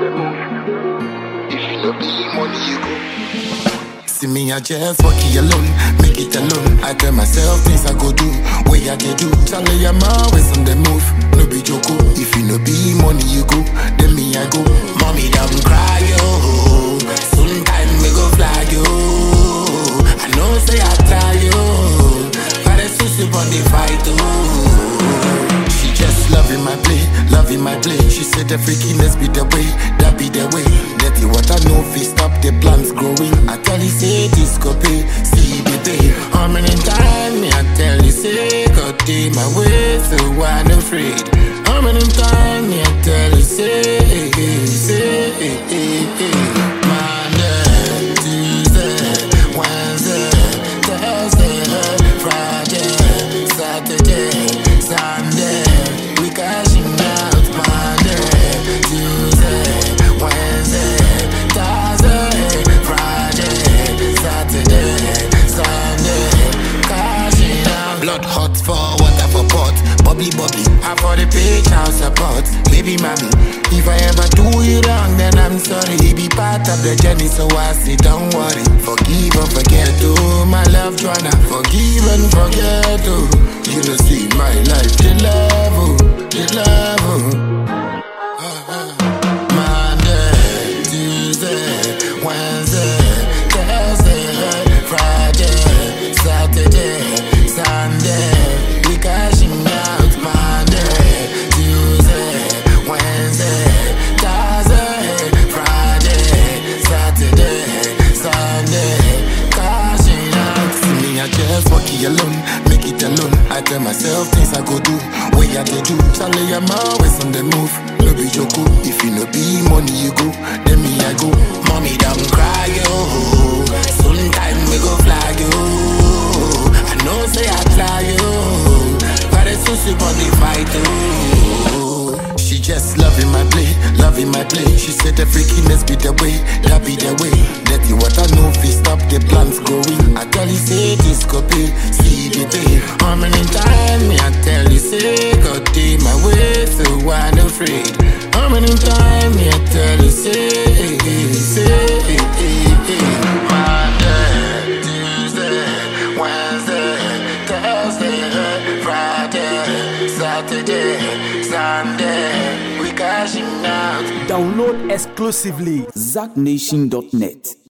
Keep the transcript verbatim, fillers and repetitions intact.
the move. If you no be money, you go. See me, I just walk it alone, make it alone. I tell myself things I go do, way I they do. Charlie, I'm always on the move, no be joke. If you no be money, you go, then me I go. Mommy, don't cry, yo. Soon time me go fly, yo. I know say I try, yo. But it's so super on the fight, oh. She just loving my play, loving my play. She said the freakiness be the way, that be the way. Dirty water no fi stop the plants growing. I tell you say this go pay, see the day. How many times me I tell you say go take my way, so I'm afraid. How many times me I tell you say, say, Monday, Tuesday, Wednesday, Thursday, Friday, Saturday, Sunday. We cashing out Monday, Tuesday, Wednesday, Thursday, Friday, Saturday, Sunday. Cashing out. Blood hot for water for pot. Bubbly bubbly, I for the page house support. Baby mommy, if I ever do you wrong, then I'm sorry. Be part of the journey, so I say don't worry. Forgive and forget, oh my love Joanna. Forgive and forget, oh. You don't see my life, the love, oh, the love, oh. Monday, Tuesday, Wednesday, Thursday, Friday, Saturday, Sunday. We cashing out Monday, Tuesday, Wednesday, Thursday, Friday, Saturday, Sunday. Cashing out. See me, I just walk it alone, make it alone. I tell myself things I go do, way I they do. Charlie, I'm always on the move, no be joke. If you no be money, you go, then me I go. Mommy, don't cry, yo. Soon time we go fly, yo. I know say I try, yo. But it's so super on the fight, yo. She just loving my play, loving my play. She said the freakiness be the way, that be the way. Dirty water no fi stop the plants growing. I tell you say this go pay, see the day. How many times me I tell you say go take my way, so I'm afraid. How many times me I tell you say, say, Monday, Tuesday, Wednesday, Thursday, Friday, Saturday, Sunday. We cashing out. Download exclusively zack nation dot net.